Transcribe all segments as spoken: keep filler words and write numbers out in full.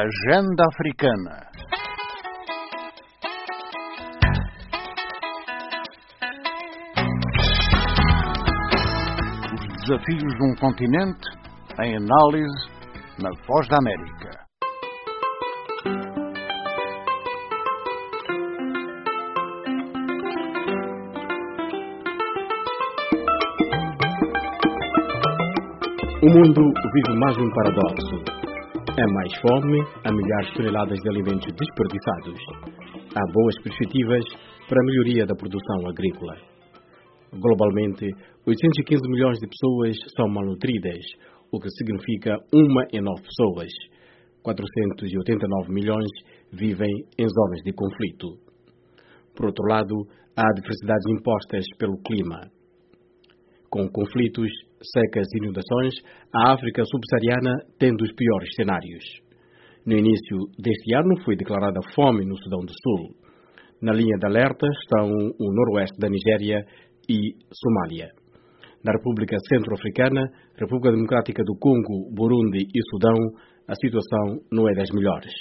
Agenda Africana. Os desafios de um continente em análise na Voz da América. O mundo vive mais um paradoxo. Há mais fome, há milhares de toneladas de alimentos desperdiçados. Há boas perspectivas para a melhoria da produção agrícola. Globalmente, oitocentos e quinze milhões de pessoas são malnutridas, o que significa uma em nove pessoas. quatrocentos e oitenta e nove milhões vivem em zonas de conflito. Por outro lado, há diversidades impostas pelo clima. Com conflitos, secas e inundações, a África subsaariana tem dos piores cenários. No início deste ano foi declarada fome no Sudão do Sul. Na linha de alerta estão o noroeste da Nigéria e Somália. Na República Centro-Africana, República Democrática do Congo, Burundi e Sudão, a situação não é das melhores.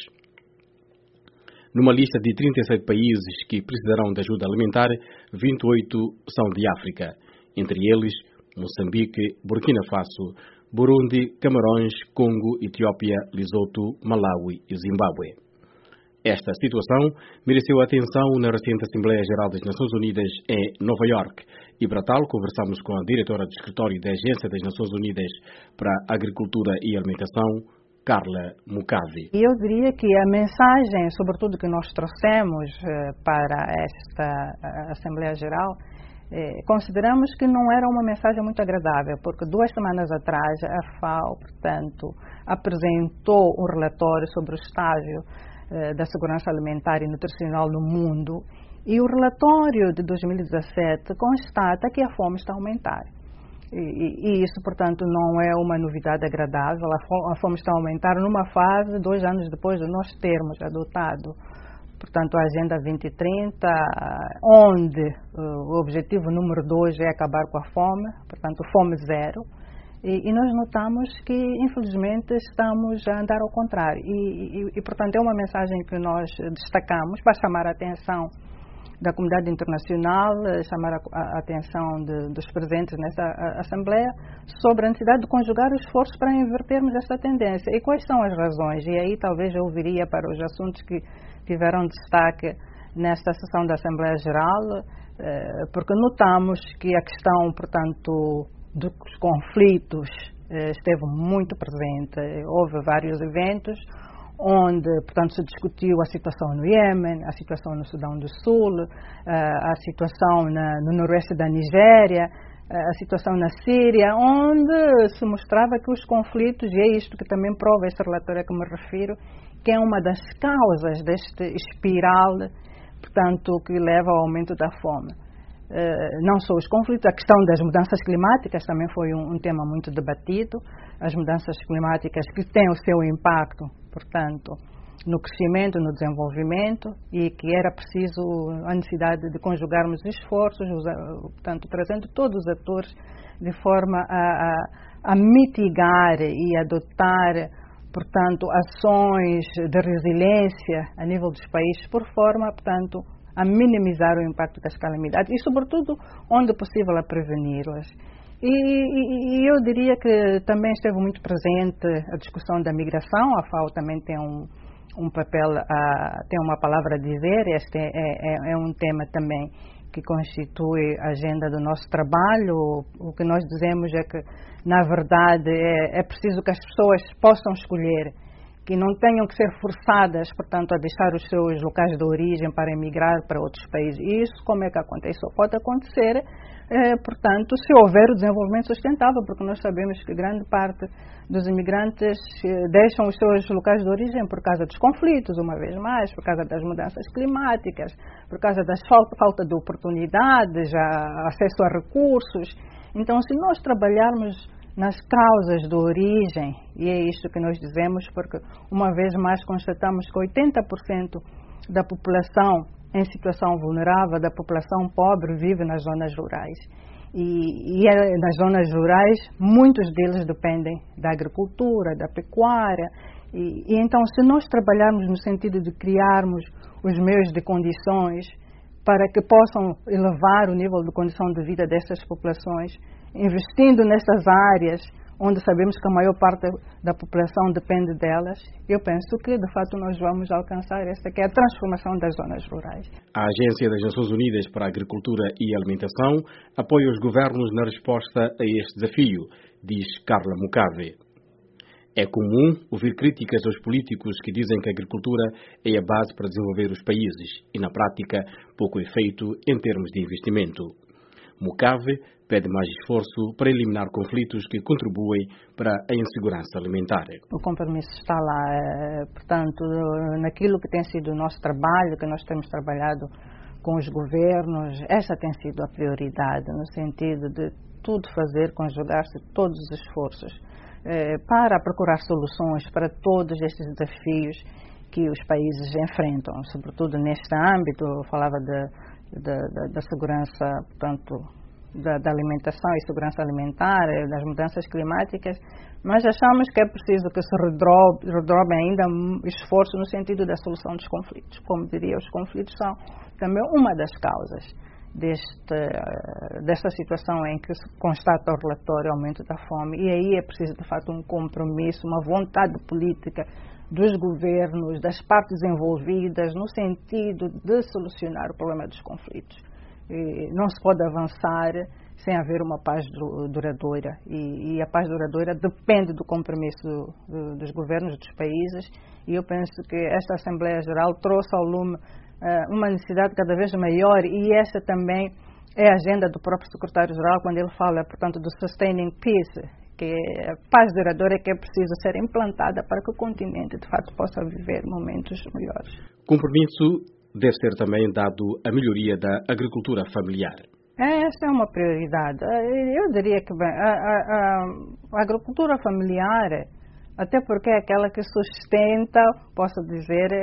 Numa lista de trinta e sete países que precisarão de ajuda alimentar, vinte e oito são de África. Entre eles, Moçambique, Burkina Faso, Burundi, Camarões, Congo, Etiópia, Lesoto, Malawi e Zimbábue. Esta situação mereceu atenção na recente Assembleia Geral das Nações Unidas em Nova York e, para tal, conversamos com a diretora do escritório da Agência das Nações Unidas para a Agricultura e Alimentação, Carla Mukavi. Eu diria que a mensagem, sobretudo que nós trouxemos para esta Assembleia Geral, Eh, consideramos que não era uma mensagem muito agradável, porque duas semanas atrás a FAO, portanto, apresentou um relatório sobre o estágio eh, da segurança alimentar e nutricional no mundo, e o relatório de dois mil e dezassete constata que a fome está a aumentar. E, e, e isso, portanto, não é uma novidade agradável. A fome, a fome está a aumentar numa fase, dois anos depois de nós termos adotado, portanto, a Agenda vinte trinta, onde uh, o objetivo número dois é acabar com a fome, portanto, fome zero. E, e nós notamos que, infelizmente, estamos a andar ao contrário. E, e, e, portanto, é uma mensagem que nós destacamos para chamar a atenção da comunidade internacional, chamar a, a atenção de, dos presentes nessa a, Assembleia sobre a necessidade de conjugar esforços para invertermos esta tendência. E quais são as razões? E aí talvez eu viria para os assuntos que tiveram destaque nesta sessão da Assembleia Geral, porque notamos que a questão, portanto, dos conflitos esteve muito presente. Houve vários eventos onde, portanto, se discutiu a situação no Iêmen, a situação no Sudão do Sul, a situação na, no noroeste da Nigéria, a situação na Síria, onde se mostrava que os conflitos, e é isto que também prova este relatório a que me refiro, que é uma das causas deste espiral, portanto, que leva ao aumento da fome. Uh, não só os conflitos, a questão das mudanças climáticas também foi um, um tema muito debatido, as mudanças climáticas que têm o seu impacto, portanto, no crescimento, no desenvolvimento, e que era preciso a necessidade de conjugarmos esforços, portanto, trazendo todos os atores de forma a, a, a mitigar e adotar, portanto, ações de resiliência a nível dos países, por forma, portanto, a minimizar o impacto das calamidades e, sobretudo, onde possível, a preveni-las. E, e, e eu diria que também esteve muito presente a discussão da migração. A FAO também tem um, um papel, uh, tem uma palavra a dizer. Este é, é, é um tema também que constitui a agenda do nosso trabalho. O que nós dizemos é que, na verdade, é, é preciso que as pessoas possam escolher, que não tenham que ser forçadas, portanto, a deixar os seus locais de origem para emigrar para outros países. E isso, como é que acontece? Só pode acontecer, eh, portanto, se houver o desenvolvimento sustentável, porque nós sabemos que grande parte dos imigrantes eh, deixam os seus locais de origem por causa dos conflitos, uma vez mais, por causa das mudanças climáticas, por causa da falta, falta de oportunidades, a, acesso a recursos. Então, se nós trabalharmos nas causas de origem, e é isto que nós dizemos, porque uma vez mais constatamos que oitenta por cento da população em situação vulnerável, da população pobre, vive nas zonas rurais. E, e nas zonas rurais, muitos deles dependem da agricultura, da pecuária, E, e então, se nós trabalharmos no sentido de criarmos os meios de condições para que possam elevar o nível de condição de vida dessas populações, investindo nessas áreas onde sabemos que a maior parte da população depende delas, eu penso que, de fato, nós vamos alcançar essa que é a transformação das zonas rurais. A Agência das Nações Unidas para a Agricultura e Alimentação apoia os governos na resposta a este desafio, diz Carla Mucave. É comum ouvir críticas aos políticos que dizem que a agricultura é a base para desenvolver os países e, na prática, pouco efeito em termos de investimento. Mucave pede mais esforço para eliminar conflitos que contribuem para a insegurança alimentar. O compromisso está lá, portanto, naquilo que tem sido o nosso trabalho, que nós temos trabalhado com os governos, essa tem sido a prioridade, no sentido de tudo fazer, conjugar-se todos os esforços eh, para procurar soluções para todos estes desafios que os países enfrentam, sobretudo neste âmbito. Eu falava de, de, de, da segurança, portanto, da, da alimentação e segurança alimentar, das mudanças climáticas, mas achamos que é preciso que se redrobe, redrobe ainda esforço no sentido da solução dos conflitos. Como diria, os conflitos são também uma das causas deste, desta situação em que se constata o relatório aumento da fome, e aí é preciso, de fato, um compromisso, uma vontade política dos governos, das partes envolvidas, no sentido de solucionar o problema dos conflitos. E não se pode avançar sem haver uma paz duradoura, e, e a paz duradoura depende do compromisso do, do, dos governos dos países, e eu penso que esta Assembleia Geral trouxe ao lume uh, uma necessidade cada vez maior, e essa também é a agenda do próprio secretário-geral, quando ele fala, portanto, do Sustaining Peace, que a paz duradoura que é preciso ser implantada para que o continente, de fato, possa viver momentos melhores. Compromisso deve ser também dado a melhoria da agricultura familiar. Esta é uma prioridade. Eu diria que bem, a, a, a agricultura familiar, até porque é aquela que sustenta, posso dizer,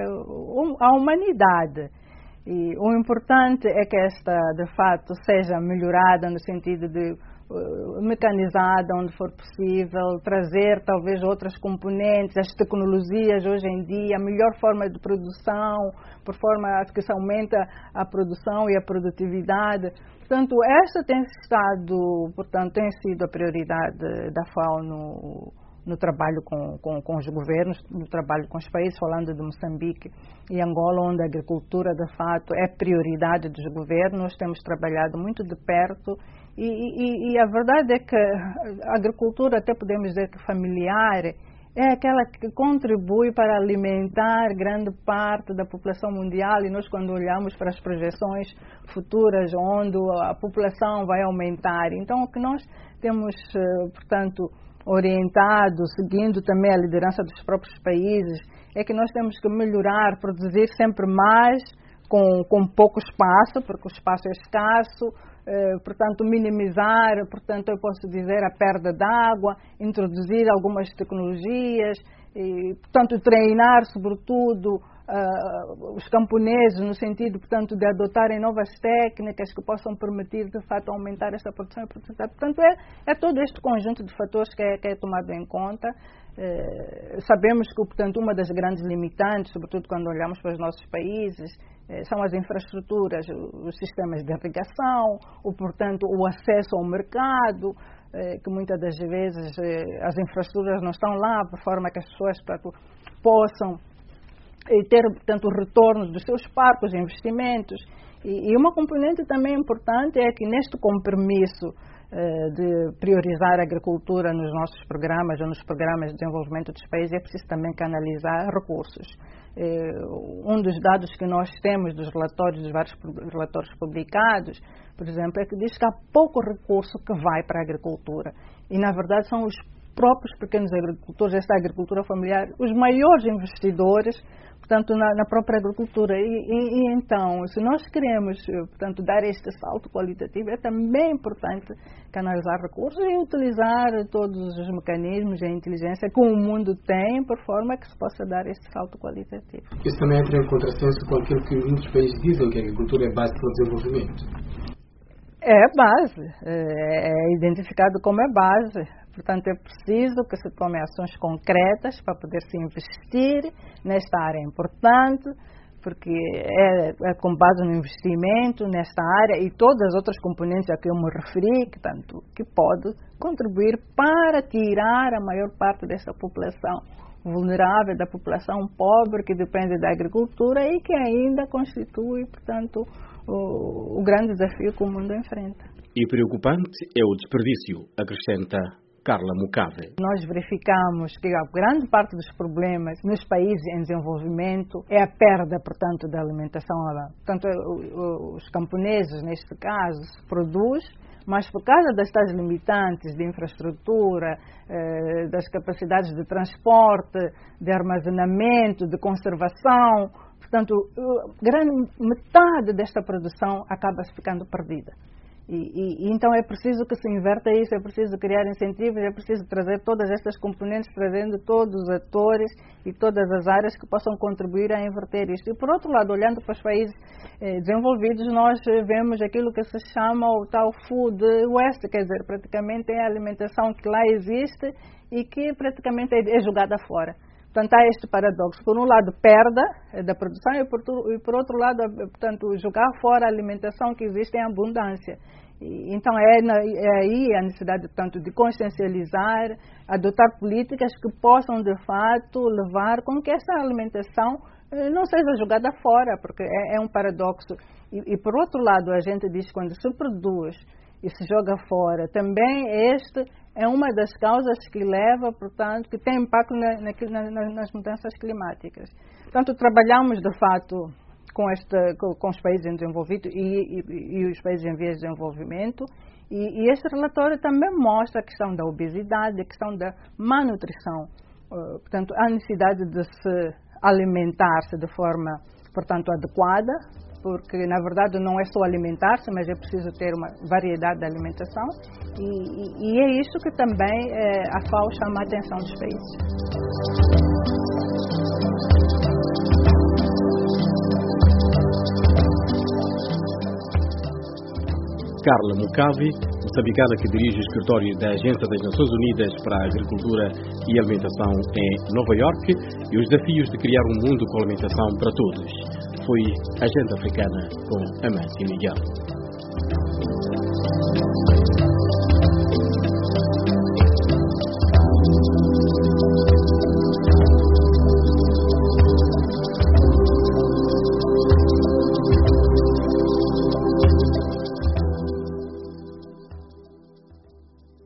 a humanidade. E o importante é que esta, de fato, seja melhorada no sentido de uh, mecanizada onde for possível, trazer talvez outras componentes, as tecnologias hoje em dia, a melhor forma de produção, por forma que se aumenta a produção e a produtividade. Portanto, esta tem estado, portanto, tem sido a prioridade da FAO no, no trabalho com, com, com os governos, no trabalho com os países, falando de Moçambique e Angola, onde a agricultura, de fato, é prioridade dos governos. Temos trabalhado muito de perto e, e, e a verdade é que a agricultura, até podemos dizer que familiar, é aquela que contribui para alimentar grande parte da população mundial, e nós, quando olhamos para as projeções futuras, onde a população vai aumentar, então o que nós temos, portanto, orientado, seguindo também a liderança dos próprios países, é que nós temos que melhorar, produzir sempre mais com, com pouco espaço, porque o espaço é escasso, eh, portanto, minimizar, portanto, eu posso dizer, a perda de água, introduzir algumas tecnologias, e, portanto, treinar, sobretudo, uh, os camponeses no sentido, portanto, de adotarem novas técnicas que possam permitir, de fato, aumentar essa produção e produtividade. Portanto, é, é todo este conjunto de fatores que é, que é tomado em conta. Eh, sabemos que, portanto, uma das grandes limitantes, sobretudo quando olhamos para os nossos países, eh, são as infraestruturas, os sistemas de irrigação, o, portanto, o acesso ao mercado, eh, que muitas das vezes eh, as infraestruturas não estão lá, por forma que as pessoas, portanto, possam eh, ter, portanto, o retorno dos seus parcos de investimentos. E, e uma componente também importante é que neste compromisso de priorizar a agricultura nos nossos programas ou nos programas de desenvolvimento dos países, é preciso também canalizar recursos. Um dos dados que nós temos dos relatórios, dos vários relatórios publicados, por exemplo, é que diz que há pouco recurso que vai para a agricultura. E, na verdade, são os próprios pequenos agricultores, esta agricultura familiar, os maiores investidores, portanto, na, na própria agricultura. E, e, e então, se nós queremos, portanto, dar este salto qualitativo, é também importante canalizar recursos e utilizar todos os mecanismos e a inteligência que o mundo tem, por forma que se possa dar este salto qualitativo. Isso também entra em contrassenso com aquilo que muitos países dizem, que a agricultura é base para o desenvolvimento. É a base, é identificado como a base. Portanto, é preciso que se tomem ações concretas para poder se investir nesta área importante, porque é, é com base no investimento nesta área e todas as outras componentes a que eu me referi, que, tanto, que pode contribuir para tirar a maior parte dessa população vulnerável, da população pobre que depende da agricultura e que ainda constitui, portanto, o, o grande desafio que o mundo enfrenta. E preocupante é o desperdício, acrescenta Carla Mucave. Nós verificamos que a grande parte dos problemas nos países em desenvolvimento é a perda, portanto, da alimentação. Portanto, os camponeses, neste caso, produzem, mas por causa das tais limitantes de infraestrutura, das capacidades de transporte, de armazenamento, de conservação, portanto, grande metade desta produção acaba ficando perdida. E, e, então é preciso que se inverta isso, é preciso criar incentivos, é preciso trazer todas estas componentes, trazendo todos os atores e todas as áreas que possam contribuir a inverter isto. E por outro lado, olhando para os países eh, desenvolvidos, nós vemos aquilo que se chama o tal food waste, quer dizer, praticamente é a alimentação que lá existe e que praticamente é, é jogada fora. Portanto, há este paradoxo. Por um lado, perda da produção e por, e por outro lado, portanto, jogar fora a alimentação que existe em abundância. E, então, é, na, é aí a necessidade, portanto, de consciencializar, adotar políticas que possam, de fato, levar com que essa alimentação eh, não seja jogada fora, porque é, é um paradoxo. E, e, por outro lado, a gente diz que quando se produz e se joga fora, também este é uma das causas que leva, portanto, que tem impacto na, na, na, nas mudanças climáticas. Portanto, trabalhamos, de fato, com, esta, com, com os países em desenvolvimento e, e, e os países em vias de desenvolvimento, e, e este relatório também mostra a questão da obesidade, a questão da malnutrição. Uh, portanto, a necessidade de se alimentar-se de forma, portanto, adequada, porque, na verdade, não é só alimentar-se, mas é preciso ter uma variedade de alimentação. E, e, e é isso que também é, a F A O chama a atenção dos países. Carla Mucave, moçambicana que dirige o escritório da Agência das Nações Unidas para a Agricultura e Alimentação em Nova Iorque, e os desafios de criar um mundo com alimentação para todos. Foi Agenda Africana com Amâncio Miguel.